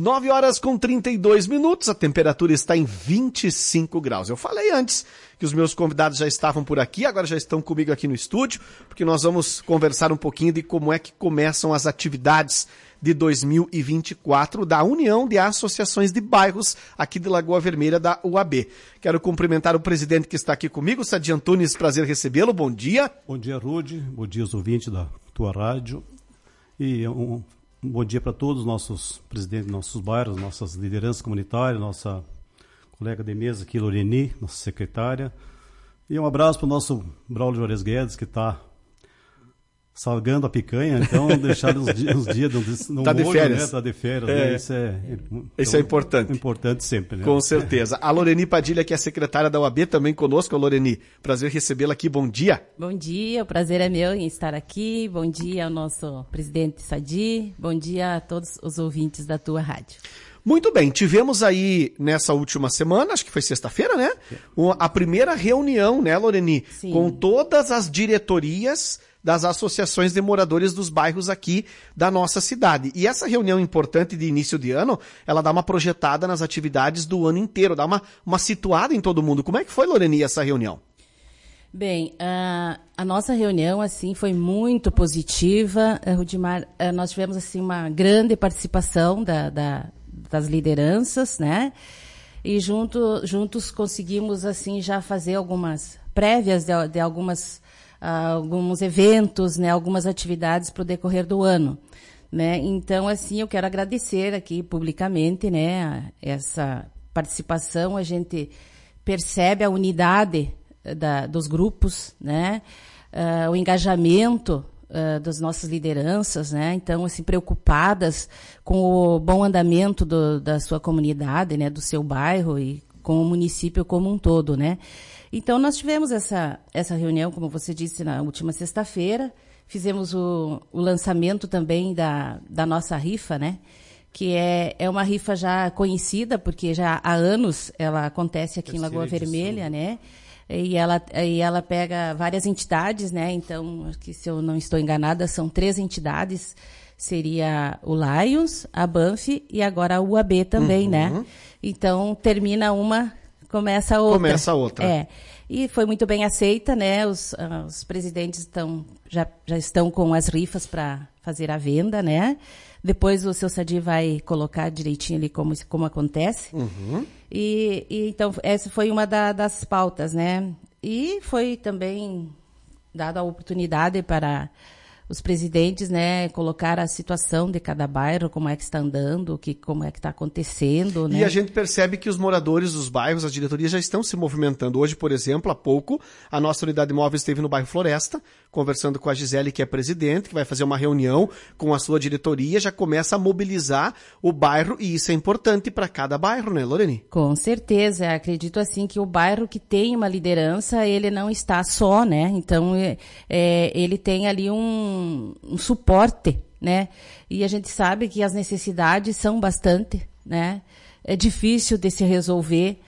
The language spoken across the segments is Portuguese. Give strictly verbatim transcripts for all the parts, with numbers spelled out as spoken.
nove horas com trinta e dois minutos, a temperatura está em vinte e cinco graus. Eu falei antes que os meus convidados já estavam por aqui, agora já estão comigo aqui no estúdio, porque nós vamos conversar um pouquinho de como é que começam as atividades de dois mil e vinte e quatro da União de Associações de Bairros aqui de Lagoa Vermelha da U A B. Quero cumprimentar o presidente que está aqui comigo, Sadi Antunes, prazer recebê-lo, bom dia. Bom dia, Rude, bom dia aos ouvintes da tua rádio e um, um bom dia para todos os nossos presidentes, nossos bairros, nossas lideranças comunitárias, nossa colega de mesa aqui, Loreni, nossa secretária, e um abraço para o nosso Braulio Juarez Guedes, que está salgando a picanha, então deixar os dias, os dias no tá molho, de férias. né? Tá de férias, é. né? Isso é, então, Isso é importante. Importante sempre, né? Com certeza. A Loreni Padilha, que é a secretária da U A B, também conosco. Loreni, prazer recebê-la aqui, bom dia. Bom dia, o prazer é meu em estar aqui. Bom dia ao nosso presidente Sadi, bom dia a todos os ouvintes da tua rádio. Muito bem, tivemos aí nessa última semana, acho que foi sexta-feira, né? A primeira reunião, né, Loreni? Sim. Com todas as diretorias das associações de moradores dos bairros aqui da nossa cidade. E essa reunião importante de início de ano, ela dá uma projetada nas atividades do ano inteiro, dá uma, uma situada em todo mundo. Como é que foi, Loreni, essa reunião? Bem, a, a nossa reunião, assim, foi muito positiva. Rudimar, nós tivemos, assim, uma grande participação da, da, das lideranças, né? E junto, juntos conseguimos, assim, já fazer algumas prévias de, de algumas... Uh, alguns eventos, né, algumas atividades para o decorrer do ano, né? Então, assim, eu quero agradecer aqui publicamente, né, essa participação. A gente percebe a unidade da, dos grupos, né, uh, o engajamento uh, das nossas lideranças, né? Então, assim, preocupadas com o bom andamento do, da sua comunidade, né, do seu bairro e com o município como um todo, né? Então, nós tivemos essa, essa reunião, como você disse, na última sexta-feira. Fizemos o, o lançamento também da, da nossa rifa, né? Que é, é uma rifa já conhecida, porque já há anos ela acontece aqui Terceira em Lagoa edição. Vermelha, né? E ela, e ela pega várias entidades, né? Então, que, se eu não estou enganada, são três entidades. Seria o Lions, a Banff e agora a U A B também, uhum. né? Então, termina uma... Começa a outra. Começa a outra. É. E foi muito bem aceita, né? Os, uh, os presidentes estão, já, já estão com as rifas para fazer a venda, né? Depois o seu Sadi vai colocar direitinho ali como, como acontece. Uhum. E, e, então, essa foi uma da, das pautas, né? E foi também dada a oportunidade para os presidentes, né, colocar a situação de cada bairro, como é que está andando, que, como é que está acontecendo, né? E a gente percebe que os moradores dos bairros, as diretorias já estão se movimentando. Hoje, por exemplo, há pouco, a nossa unidade móvel esteve no bairro Floresta, conversando com a Gisele, que é presidente, que vai fazer uma reunião com a sua diretoria, já começa a mobilizar o bairro, e isso é importante para cada bairro, né, Loreni? Com certeza, acredito assim que o bairro que tem uma liderança, ele não está só, né? Então, é, ele tem ali um um suporte, né? E a gente sabe que as necessidades são bastante, né? É difícil de se resolver,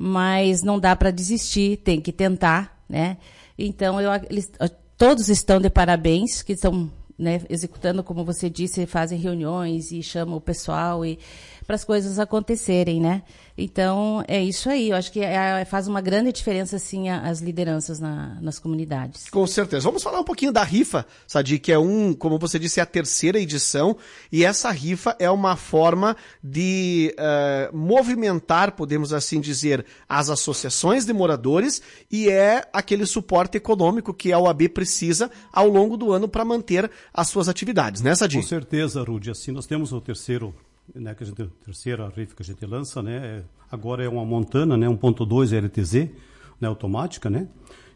mas não dá para desistir, tem que tentar, né? Então, eu, eles, todos estão de parabéns, que estão, né, executando, como você disse, fazem reuniões e chamam o pessoal e para as coisas acontecerem, né? Então, é isso aí. Eu acho que é, faz uma grande diferença, assim, as lideranças na, nas comunidades. Com certeza. Vamos falar um pouquinho da rifa, Sadi, que é um, como você disse, é a terceira edição, e essa rifa é uma forma de uh, movimentar, podemos assim dizer, as associações de moradores, e é aquele suporte econômico que a U A B precisa ao longo do ano para manter as suas atividades, né, Sadi? Com certeza, Rudy. Assim, nós temos o terceiro... Né, que a gente, a terceira rifa que a gente lança, né, agora é uma Montana, né, um ponto dois L T Z, né, automática, né,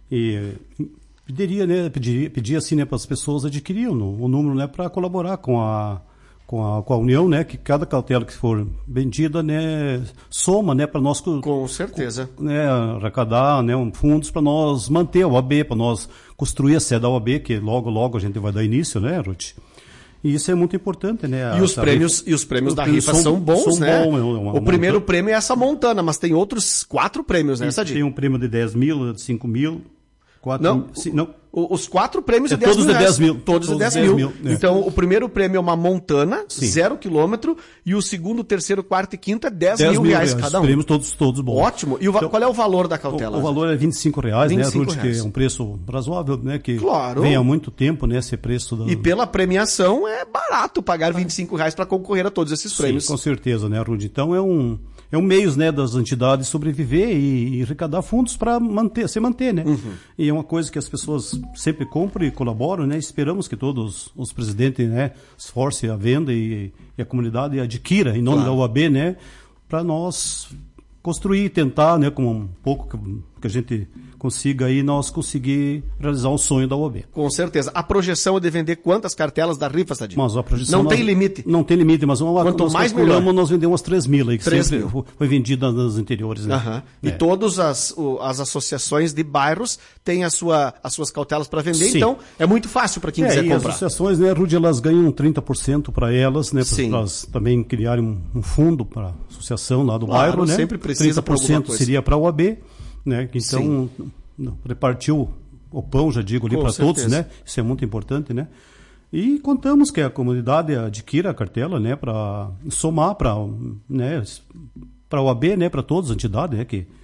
e pediria, né, pediria, pedir assim, né, para as pessoas adquirirem o, o número, né, para colaborar com a, com a com a União, né, que cada cautela que for vendida, né, soma, né, para nós com certeza, né, arrecadar, né, um, fundos para nós manter a U A B, para nós construir a sede da U A B, que logo logo a gente vai dar início, né, Ruth? E isso é muito importante, né? E os prêmios, rifa, e os prêmios da rifa são, são bons, são né? Bom, é uma, o primeiro montana. Prêmio é essa Montana, mas tem outros quatro prêmios, né, Sadi? Tem um prêmio de dez mil, de cinco mil, quatro não, mil, não. O, os quatro prêmios é de dez todos mil de reais. dez mil. Todos, Todos de dez dez mil. mil, é. Então, o primeiro prêmio é uma Montana, Sim. zero quilômetro, e o segundo, terceiro, quarto e quinto é dez mil reais cada um. Prêmios todos, todos bons. Ótimo. E o, então, qual é o valor da cautela? O, o valor é vinte e cinco reais, vinte e né, cinco Rude, reais. que é um preço razoável, né, que Claro. vem há muito tempo, né, esse preço. Da... E pela premiação é barato pagar vinte e cinco reais para concorrer a todos esses prêmios. Sim, com certeza, né, Rude? Então é um, é um meio, né, das entidades sobreviver e, e arrecadar fundos para manter, se manter, né? Uhum. E é uma coisa que as pessoas sempre compram e colaboram, né? Esperamos que todos os presidentes, né, esforcem a venda e, e a comunidade adquira em nome claro. da U A B, né, para nós construir, tentar, né, com um pouco que, que a gente consiga aí, nós conseguir realizar o sonho da U A B. Com certeza. A projeção é de vender quantas cartelas da rifa, Sadi? Mas a projeção não nós, tem limite. Não tem limite, mas uma, quanto nós mais melhor. Nós vendemos umas três mil aí, que três sempre mil. foi vendida nas anteriores, né? Uhum. E é. todas as, o, as associações de bairros têm a sua, as suas cautelas para vender, Sim. então é muito fácil para quem é, quiser e comprar. As associações, né, Rudy, elas ganham trinta por cento para elas, né, para elas também criarem um, um fundo para a associação lá do claro, bairro, né? sempre precisa trinta por cento seria para a U A B, né? Então, não, repartiu o pão, já digo, ali para todos, né? Isso é muito importante, né? E contamos que a comunidade adquira a cartela, né, para somar para, né, para a U A B, né, para todas as entidades, né, que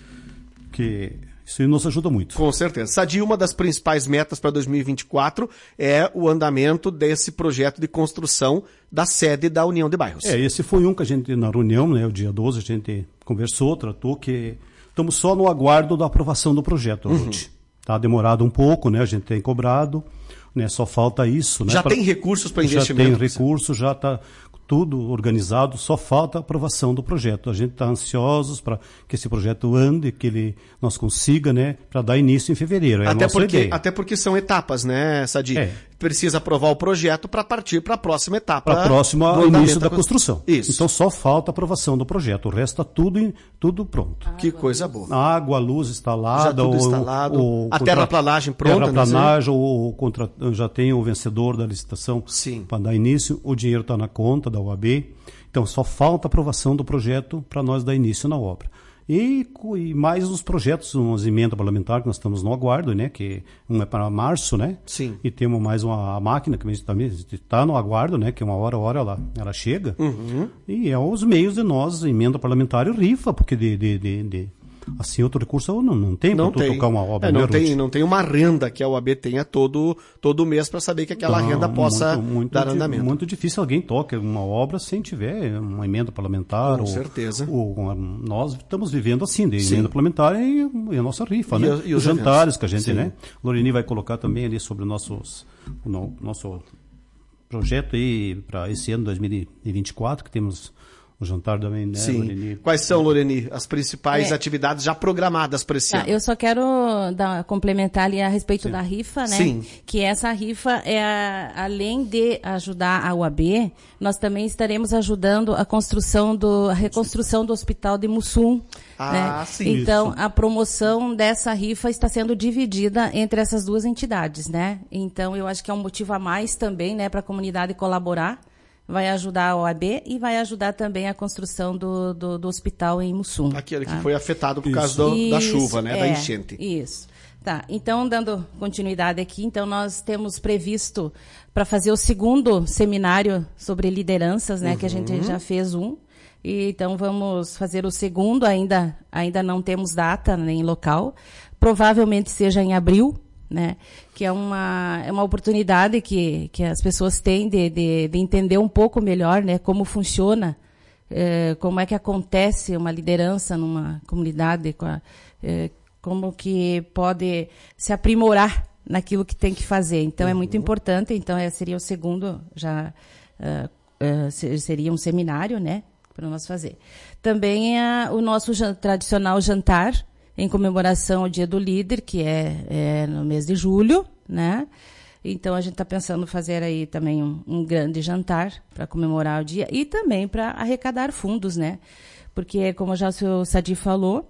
que isso nos ajuda muito. Com certeza. Sadi, uma das principais metas para dois mil e vinte e quatro é o andamento desse projeto de construção da sede da União de Bairros. É, esse foi um que a gente, na reunião, né, o dia doze, a gente conversou, tratou, que estamos só no aguardo da aprovação do projeto, uhum. Está demorado um pouco, né, a gente tem cobrado, né, só falta isso. Né, já pra... tem recursos para investimento? Já tem recursos, já está tudo organizado, só falta a aprovação do projeto. A gente está ansiosos para que esse projeto ande, que ele nós consiga, né, para dar início em fevereiro. É até, a nossa porque, ideia. até porque são etapas, né, Sadi? É. Precisa aprovar o projeto para partir para a próxima etapa. Para a próxima início da construção. Isso. Então só falta a aprovação do projeto. O resto está tudo, tudo pronto. Que coisa boa. A água, a luz instalada. Já tudo o, instalado. O, a contra... terraplanagem pronta. Terraplanagem, o, contra... já tem o vencedor da licitação para dar início. O dinheiro está na conta da U A B. Então só falta a aprovação do projeto para nós dar início na obra. E, e mais os projetos, umas emendas parlamentares que nós estamos no aguardo, né? Que um é para março, né? Sim. E temos mais uma máquina que a gente também está no aguardo, né? Que uma hora, hora ela, ela chega. Uhum. E é os meios de nós, emenda parlamentar e rifa, porque de, de, de, de assim outro recurso não, não tem para tocar uma obra. É, não, né, tem, não tem uma renda que a U A B tenha todo, todo mês para saber que aquela não, renda possa muito, muito dar di, andamento. Muito difícil alguém toque uma obra sem tiver uma emenda parlamentar. Com ou, certeza. Ou, nós estamos vivendo assim, de Sim. emenda parlamentar e, e a nossa rifa, e né? os, e os jantares eventos. Que a gente, Sim. né? Loreni vai colocar também ali sobre o nossos, o no, nosso projeto aí para esse ano dois mil e vinte e quatro, que temos o jantar também, né, Sim. Loreni? Quais são, Loreni, as principais é. atividades já programadas para esse tá, ano? Eu só quero dar, complementar ali a respeito Sim. da rifa, né? Sim. Que essa rifa, é a, além de ajudar a U A B, nós também estaremos ajudando a construção do, a reconstrução do Hospital de Mussum. Ah, né? sim. Então, Isso. a promoção dessa rifa está sendo dividida entre essas duas entidades, né? Então, eu acho que é um motivo a mais também, né, para a comunidade colaborar. Vai ajudar a O A B e vai ajudar também a construção do, do, do hospital em Mussum. Aquele tá? que foi afetado por Isso. causa do, Isso, da chuva, né? É, da enchente. Isso. Tá, então, dando continuidade aqui, então nós temos previsto para fazer o segundo seminário sobre lideranças, né? Uhum. Que a gente já fez um. E, então, vamos fazer o segundo, ainda, ainda não temos data nem local. Provavelmente seja em abril, né? Que é uma, é uma oportunidade que, que as pessoas têm de, de, de entender um pouco melhor, né, como funciona, eh, como é que acontece uma liderança numa comunidade, com a, eh, como que pode se aprimorar naquilo que tem que fazer. Então, uhum. é muito importante. Então, é, seria o segundo, já uh, uh, seria um seminário, né, para nós fazer. Também é o nosso jan- tradicional jantar, em comemoração ao Dia do Líder, que é, é no mês de julho, né? Então, a gente está pensando fazer aí também um, um grande jantar para comemorar o dia e também para arrecadar fundos, né? Porque, como já o senhor Sadi falou,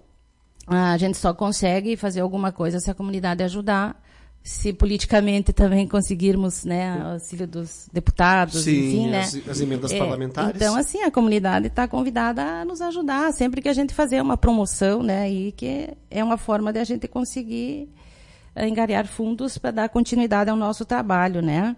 a gente só consegue fazer alguma coisa se a comunidade ajudar, se politicamente também conseguirmos, né, auxílio dos deputados, Sim, enfim, né? As, as emendas é, parlamentares. Então, assim, a comunidade está convidada a nos ajudar sempre que a gente fazer uma promoção, né, e que é uma forma de a gente conseguir angariar fundos para dar continuidade ao nosso trabalho, né?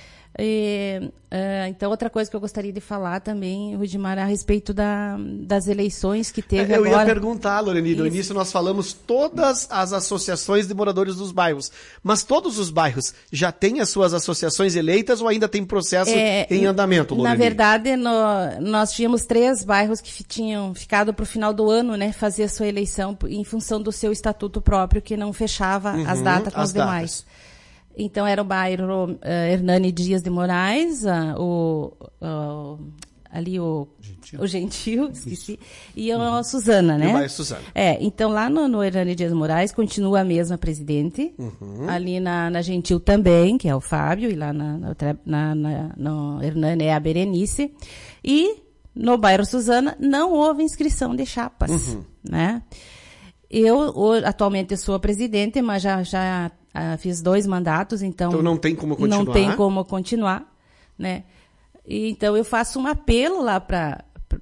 E, uh, então, outra coisa que eu gostaria de falar também, Rudimar, a respeito da, das eleições que teve eu agora. Eu ia perguntar, Loreni, no início nós falamos todas as associações de moradores dos bairros, mas todos os bairros já têm as suas associações eleitas ou ainda tem processo é, em andamento, Loreni? Na verdade, no, nós tínhamos três bairros que tinham ficado para o final do ano, né, fazer a sua eleição em função do seu estatuto próprio, que não fechava uhum, as datas com as os datas. demais. Então, era o bairro uh, Hernani Dias de Moraes, uh, o, uh, ali o Gentil, o Gentil esqueci, Isso. e uhum. a Suzana, né? E o bairro Suzana. É, então, lá no, no Hernani Dias de Moraes, continua a mesma presidente, uhum. ali na, na Gentil também, que é o Fábio, e lá na, na, na, no Hernani é a Berenice, e no bairro Suzana não houve inscrição de chapas, uhum. né? Eu, atualmente, eu sou a presidente, mas já... já Uh, fiz dois mandatos, então... Então não tem como continuar. Não tem como continuar, né? E, então eu faço um apelo lá para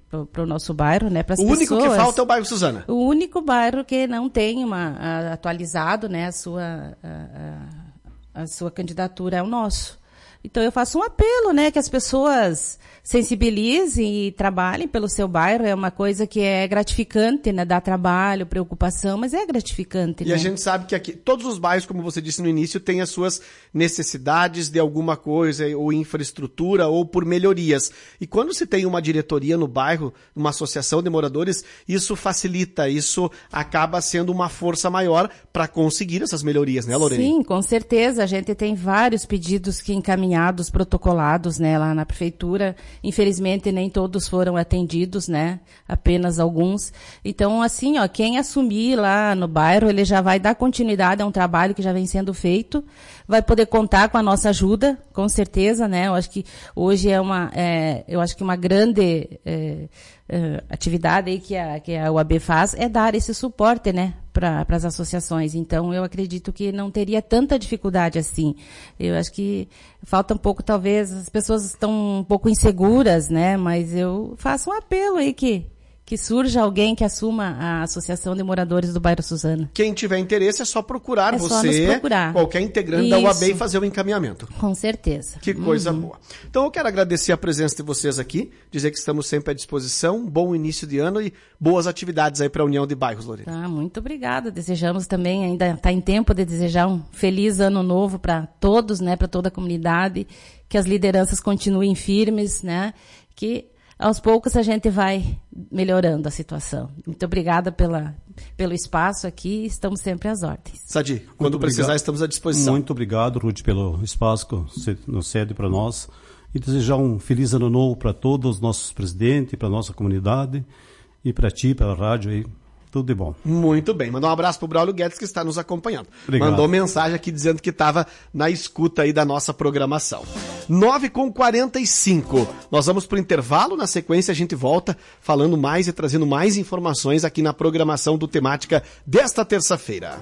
o nosso bairro, né? Para as pessoas. O único que falta é o bairro Suzana. O único bairro que não tem uma, a, atualizado, né? A sua, a, a, a sua candidatura é o nosso. Então eu faço um apelo, né? Que as pessoas sensibilizem e trabalhem pelo seu bairro. É uma coisa que é gratificante, né? Dá trabalho, preocupação, mas é gratificante. E né? a gente sabe que aqui, todos os bairros, como você disse no início, têm as suas necessidades de alguma coisa, ou infraestrutura, ou por melhorias. E quando se tem uma diretoria no bairro, uma associação de moradores, isso facilita, isso acaba sendo uma força maior para conseguir essas melhorias, né, Loreni? Sim, com certeza. A gente tem vários pedidos que encaminhados, protocolados, né, lá na prefeitura. Infelizmente, nem todos foram atendidos, né? Apenas alguns. Então, assim, ó, quem assumir lá no bairro, ele já vai dar continuidade a um trabalho que já vem sendo feito, vai poder contar com a nossa ajuda, com certeza, né? Eu acho que hoje é uma, é, eu acho que uma grande é, é, atividade aí que a, que a U A B faz é dar esse suporte, né? Para as associações. Então, eu acredito que não teria tanta dificuldade assim. Eu acho que falta um pouco, talvez, as pessoas estão um pouco inseguras, né? Mas eu faço um apelo aí que, que surja alguém que assuma a Associação de Moradores do Bairro Suzana. Quem tiver interesse é só procurar é você, só nos procurar. Qualquer integrante Isso. da U A B e fazer o encaminhamento. Com certeza. Que coisa uhum. boa. Então eu quero agradecer a presença de vocês aqui, dizer que estamos sempre à disposição, bom início de ano e boas atividades aí para a União de Bairros, Lorena. Tá, muito obrigada. Desejamos também, ainda está em tempo de desejar um feliz ano novo para todos, né, para toda a comunidade, que as lideranças continuem firmes, né, que aos poucos a gente vai melhorando a situação. Muito obrigada pela, pelo espaço aqui, estamos sempre às ordens. Sadi, quando precisar estamos à disposição. Muito obrigado, Ruth, pelo espaço que você nos cede para nós e desejar um feliz ano novo para todos os nossos presidentes, para a nossa comunidade e para ti, pela rádio aí. Tudo de bom. Muito bem. Mandar um abraço pro Braulio Guedes, que está nos acompanhando. Obrigado. Mandou mensagem aqui dizendo que estava na escuta aí da nossa programação. nove e quarenta e cinco. Nós vamos pro intervalo. Na sequência, a gente volta falando mais e trazendo mais informações aqui na programação do Temática desta terça-feira.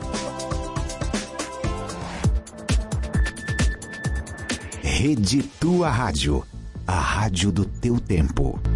Rede Tua Rádio. A rádio do teu tempo.